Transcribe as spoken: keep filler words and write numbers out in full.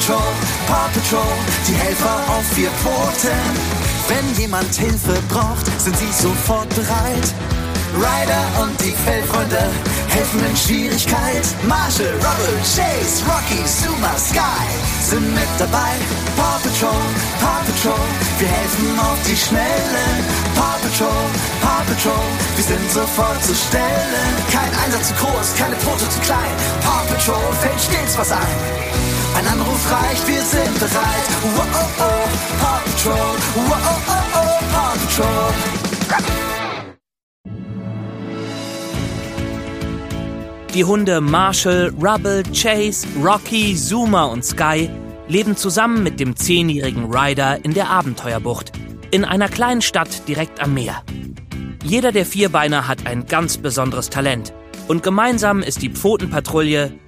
Paw Patrol, Paw Patrol, die Helfer auf vier Pfoten. Wenn jemand Hilfe braucht, sind sie sofort bereit. Ryder und die Fellfreunde helfen in Schwierigkeit. Marshall, Rubble, Chase, Rocky, Zuma, Sky sind mit dabei. Paw Patrol, Paw Patrol, wir helfen auf die Schnelle. Paw Patrol, Paw Patrol, wir sind sofort zu stellen. Kein Einsatz zu groß, keine Pfote zu klein. Paw Patrol fällt stets was ein. Ein Anruf reicht, wir sind bereit. Wow, oh, oh, Paw Patrol, wow, oh, oh, oh, Paw Patrol. Die Hunde Marshall, Rubble, Chase, Rocky, Zuma und Sky leben zusammen mit dem zehnjährigen Ryder in der Abenteuerbucht, in einer kleinen Stadt direkt am Meer. Jeder der Vierbeiner hat ein ganz besonderes Talent und gemeinsam ist die Pfotenpatrouille